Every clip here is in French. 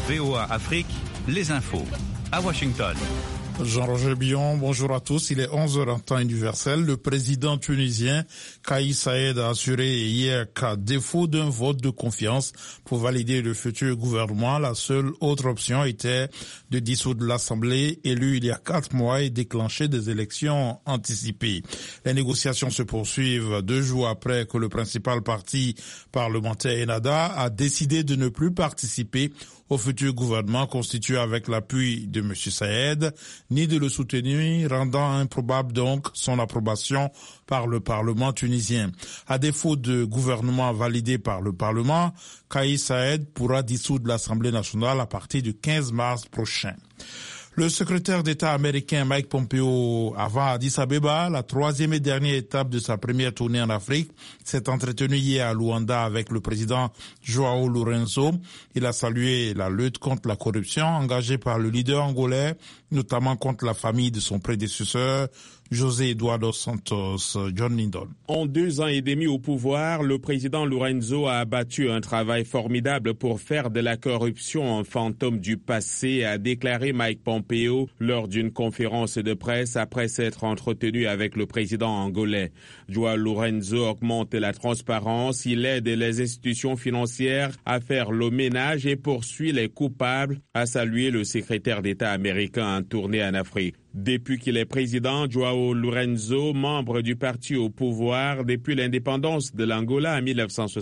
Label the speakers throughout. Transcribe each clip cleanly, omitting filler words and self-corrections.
Speaker 1: VOA Afrique, les infos. À Washington.
Speaker 2: Jean-Roger Billon, bonjour à tous. Il est 11h en temps universel. Le président tunisien Kais Saied a assuré hier qu'à défaut d'un vote de confiance pour valider le futur gouvernement, la seule autre option était de dissoudre l'Assemblée élue il y a 4 mois et déclencher des élections anticipées. Les négociations se poursuivent 2 jours après que le principal parti parlementaire Ennahda a décidé de ne plus participer au futur gouvernement constitué avec l'appui de M. Saied, ni de le soutenir, rendant improbable donc son approbation par le Parlement tunisien. À défaut de gouvernement validé par le Parlement, Kais Saied pourra dissoudre l'Assemblée nationale à partir du 15 mars prochain. Le secrétaire d'État américain Mike Pompeo, avant Addis Abeba, la 3e et dernière étape de sa première tournée en Afrique, s'est entretenu hier à Luanda avec le président João Lourenço. Il a salué la lutte contre la corruption engagée par le leader angolais, notamment contre la famille de son prédécesseur, José Eduardo Santos. John Lindon.
Speaker 3: En 2 ans et demi au pouvoir, le président Lourenço a abattu un travail formidable pour faire de la corruption un fantôme du passé, a déclaré Mike Pompeo lors d'une conférence de presse après s'être entretenu avec le président angolais. João Lourenço augmente la transparence, il aide les institutions financières à faire le ménage et poursuit les coupables, a salué le secrétaire d'État américain en tournée en Afrique. Depuis qu'il est président, João Lourenço, membre du parti au pouvoir depuis l'indépendance de l'Angola en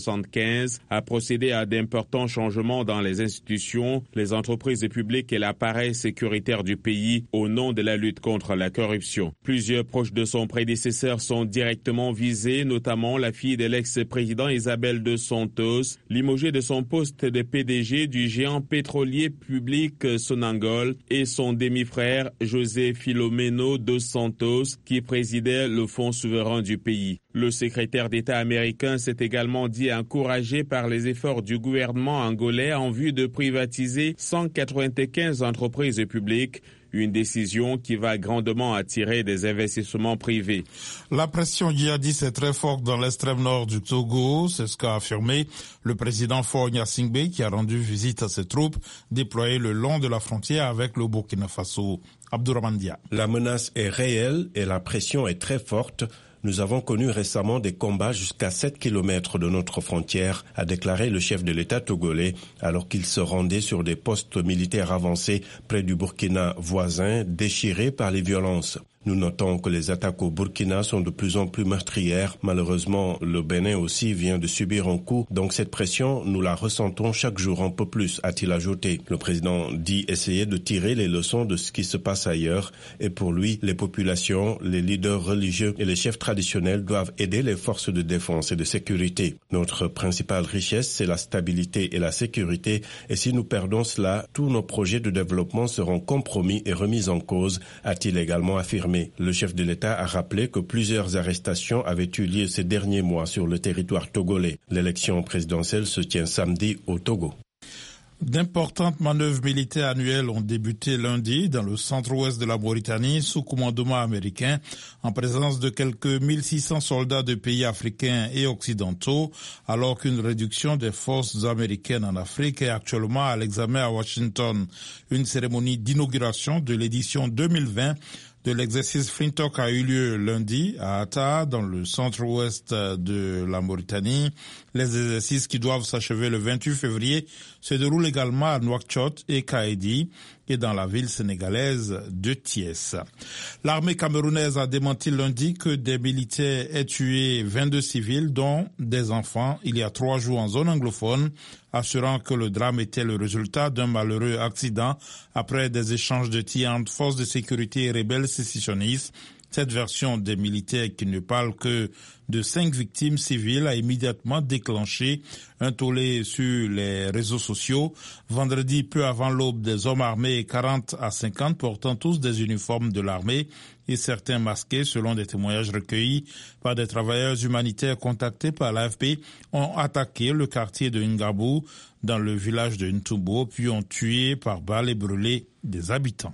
Speaker 3: 1975, a procédé à d'importants changements dans les institutions, les entreprises publiques et l'appareil sécuritaire du pays au nom de la lutte contre la corruption. Plusieurs proches de son prédécesseur sont directement visés, notamment la fille de l'ex-président Isabel dos Santos, limogée de son poste de PDG du géant pétrolier public Sonangol, et son demi-frère José Filomeno dos Santos, qui présidait le fonds souverain du pays. Le secrétaire d'État américain s'est également dit encouragé par les efforts du gouvernement angolais en vue de privatiser 195 entreprises publiques, une décision qui va grandement attirer des investissements privés.
Speaker 2: La pression djihadiste est très forte dans l'extrême nord du Togo, c'est ce qu'a affirmé le président Faure Gnassingbé qui a rendu visite à ses troupes déployées le long de la frontière avec le Burkina Faso. Abdourahmane Dia.
Speaker 4: La menace est réelle et la pression est très forte. Nous avons connu récemment des combats jusqu'à 7 km de notre frontière, a déclaré le chef de l'État togolais, alors qu'il se rendait sur des postes militaires avancés près du Burkina voisin, déchirés par les violences. Nous notons que les attaques au Burkina sont de plus en plus meurtrières. Malheureusement, le Bénin aussi vient de subir un coup. Donc cette pression, nous la ressentons chaque jour un peu plus, a-t-il ajouté. Le président dit essayer de tirer les leçons de ce qui se passe ailleurs. Et pour lui, les populations, les leaders religieux et les chefs traditionnels doivent aider les forces de défense et de sécurité. Notre principale richesse, c'est la stabilité et la sécurité. Et si nous perdons cela, tous nos projets de développement seront compromis et remis en cause, a-t-il également affirmé. Le chef de l'État a rappelé que plusieurs arrestations avaient eu lieu ces derniers mois sur le territoire togolais. L'élection présidentielle se tient samedi au Togo.
Speaker 2: D'importantes manœuvres militaires annuelles ont débuté lundi dans le centre-ouest de la Mauritanie sous commandement américain en présence de quelques 1600 soldats de pays africains et occidentaux alors qu'une réduction des forces américaines en Afrique est actuellement à l'examen à Washington. Une cérémonie d'inauguration de l'édition 2020 de l'exercice Flintock a eu lieu lundi à Atta, dans le centre-ouest de la Mauritanie. Les exercices qui doivent s'achever le 28 février se déroulent également à Nouakchott et Kaedi et dans la ville sénégalaise de Thiès. L'armée camerounaise a démenti lundi que des militaires aient tué 22 civils, dont des enfants, il y a 3 jours en zone anglophone, assurant que le drame était le résultat d'un malheureux accident après des échanges de tirs entre forces de sécurité et rebelles sécessionnistes. Cette version des militaires qui ne parle que de 5 victimes civiles a immédiatement déclenché un tollé sur les réseaux sociaux. Vendredi, peu avant l'aube, des hommes armés 40 à 50 portant tous des uniformes de l'armée et certains masqués, selon des témoignages recueillis par des travailleurs humanitaires contactés par l'AFP, ont attaqué le quartier de Ngabou dans le village de Ntumbo, puis ont tué par balles et brûlé des habitants.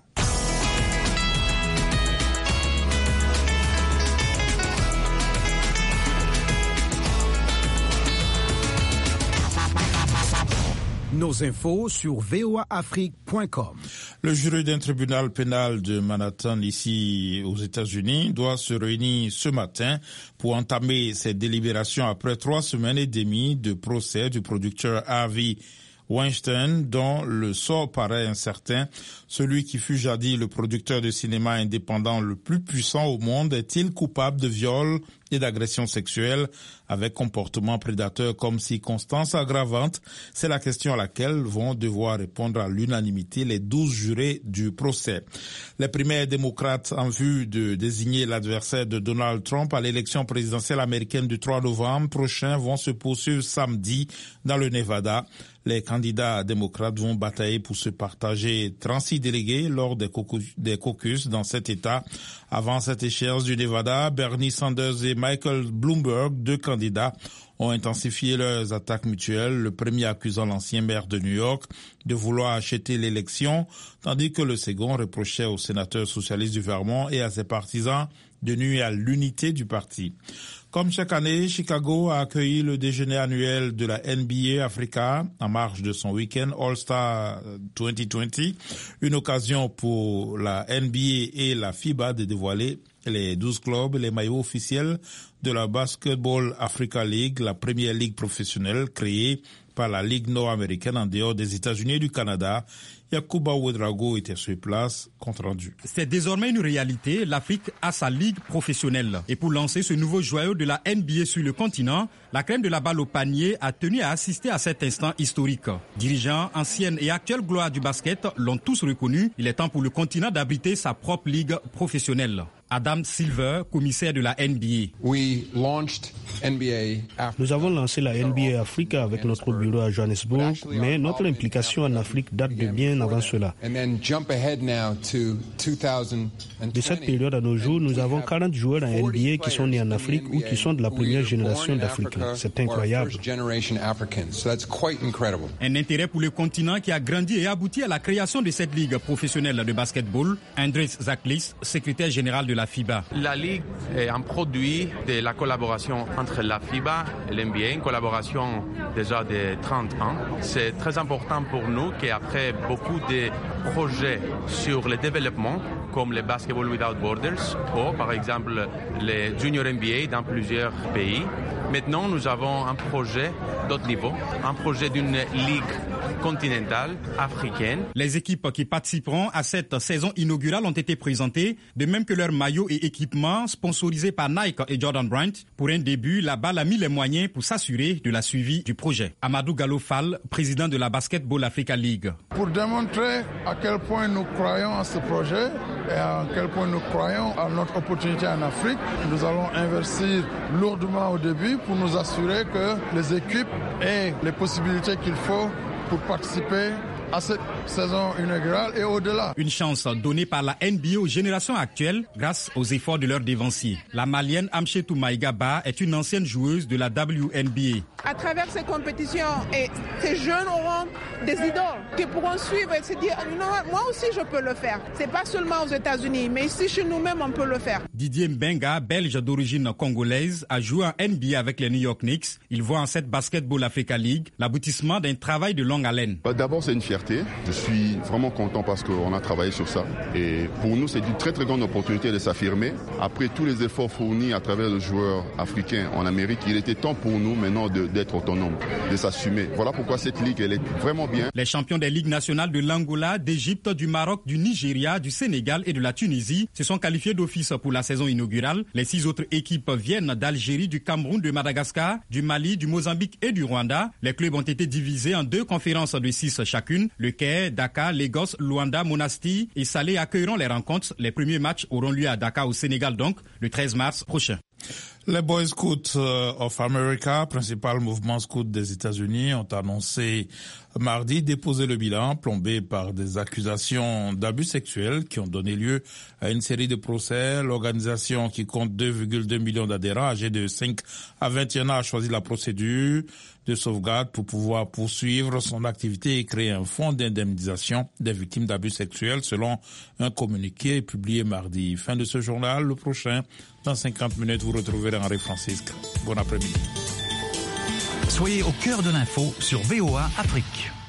Speaker 5: Nos infos sur voaafrique.com.
Speaker 2: Le jury d'un tribunal pénal de Manhattan, ici aux États-Unis, doit se réunir ce matin pour entamer ses délibérations après 3 semaines et demie de procès du producteur Harvey Weinstein, dont le sort paraît incertain. Celui qui fut jadis le producteur de cinéma indépendant le plus puissant au monde est-il coupable de viol et d'agression sexuelle avec comportement prédateur comme circonstance aggravante? C'est la question à laquelle vont devoir répondre à l'unanimité les 12 jurés du procès. Les primaires démocrates en vue de désigner l'adversaire de Donald Trump à l'élection présidentielle américaine du 3 novembre prochain vont se poursuivre samedi dans le Nevada. Les candidats démocrates vont batailler pour se partager 36 délégués lors des caucus dans cet État. Avant cette échéance du Nevada, Bernie Sanders et Michael Bloomberg, 2 candidats, ont intensifié leurs attaques mutuelles, le premier accusant l'ancien maire de New York de vouloir acheter l'élection, tandis que le second reprochait au sénateur socialiste du Vermont et à ses partisans de nuire à l'unité du parti. Comme chaque année, Chicago a accueilli le déjeuner annuel de la NBA Africa en marge de son week-end All-Star 2020, une occasion pour la NBA et la FIBA de dévoiler les 12 clubs et les maillots officiels de la Basketball Africa League, la première ligue professionnelle créée par la Ligue nord-américaine en dehors des États-Unis et du Canada. Yacouba Ouedraogo était sur place, compte rendu.
Speaker 6: C'est désormais une réalité, l'Afrique a sa ligue professionnelle. Et pour lancer ce nouveau joyau de la NBA sur le continent, la crème de la balle au panier a tenu à assister à cet instant historique. Dirigeants, anciennes et actuelles gloires du basket l'ont tous reconnu. Il est temps pour le continent d'abriter sa propre ligue professionnelle. Adam Silver, commissaire de la NBA.
Speaker 7: Nous avons lancé la NBA Africa avec notre bureau à Johannesburg, mais notre implication en Afrique date de bien avant cela. De cette période à nos jours, nous avons 40 joueurs en NBA qui sont nés en Afrique ou qui sont de la première génération d'Africains. C'est incroyable.
Speaker 6: Un intérêt pour le continent qui a grandi et abouti à la création de cette ligue professionnelle de basketball. Andres Zaklis, secrétaire général de la FIBA.
Speaker 8: La Ligue est un produit de la collaboration entre la FIBA et l'NBA, une collaboration déjà de 30 ans. C'est très important pour nous qu'après beaucoup de projets sur le développement, comme le Basketball Without Borders, ou par exemple les Junior NBA dans plusieurs pays, maintenant nous avons un projet d'autre niveau, un projet d'une ligue continentale africaine.
Speaker 6: Les équipes qui participeront à cette saison inaugurale ont été présentées, de même que leurs maillots et équipements sponsorisés par Nike et Jordan Brand. Pour un début, la BAL a mis les moyens pour s'assurer de la suivi du projet. Amadou Gallo Fall, président de la Basketball Africa League.
Speaker 9: Pour démontrer à quel point nous croyons à ce projet et à quel point nous croyons à notre opportunité en Afrique, nous allons investir lourdement au début pour nous assurer que les équipes aient les possibilités qu'il faut pour participer à cette saison inaugurale et au-delà.
Speaker 6: Une chance donnée par la NBA aux générations actuelles grâce aux efforts de leurs dévanciers. La Malienne Amchetou Maïgaba est une ancienne joueuse de la WNBA.
Speaker 10: À travers ces compétitions, et ces jeunes auront des idoles qui pourront suivre et se dire moi aussi je peux le faire. C'est pas seulement aux États-Unis, mais ici chez nous-mêmes on peut le faire.
Speaker 6: Didier Mbenga, belge d'origine congolaise, a joué en NBA avec les New York Knicks. Il voit en cette Basketball Africa League l'aboutissement d'un travail de longue haleine.
Speaker 11: D'abord, c'est une fierté. Je suis vraiment content parce qu'on a travaillé sur ça. Et pour nous, c'est une très très grande opportunité de s'affirmer. Après tous les efforts fournis à travers les joueurs africains en Amérique, il était temps pour nous maintenant d'être autonomes, de s'assumer. Voilà pourquoi cette ligue, elle est vraiment bien.
Speaker 6: Les champions des ligues nationales de l'Angola, d'Égypte, du Maroc, du Nigeria, du Sénégal et de la Tunisie se sont qualifiés d'office pour la saison inaugurale. Les 6 autres équipes viennent d'Algérie, du Cameroun, de Madagascar, du Mali, du Mozambique et du Rwanda. Les clubs ont été divisés en 2 conférences de 6 chacune. Le Caire, Dakar, Lagos, Luanda, Monastir et Salé accueilleront les rencontres. Les premiers matchs auront lieu à Dakar au Sénégal donc le 13 mars prochain.
Speaker 2: Les Boy Scouts of America, principal mouvement scout des États-Unis, ont annoncé mardi déposer le bilan plombé par des accusations d'abus sexuels qui ont donné lieu à une série de procès. L'organisation, qui compte 2,2 millions d'adhérents âgés de 5 à 21 ans, a choisi la procédure de sauvegarde pour pouvoir poursuivre son activité et créer un fonds d'indemnisation des victimes d'abus sexuels, selon un communiqué publié mardi. Fin de ce journal. Le prochain, dans 50 minutes, vous retrouverez Henri Francisque. Bon après-midi.
Speaker 1: Soyez au cœur de l'info sur VOA Afrique.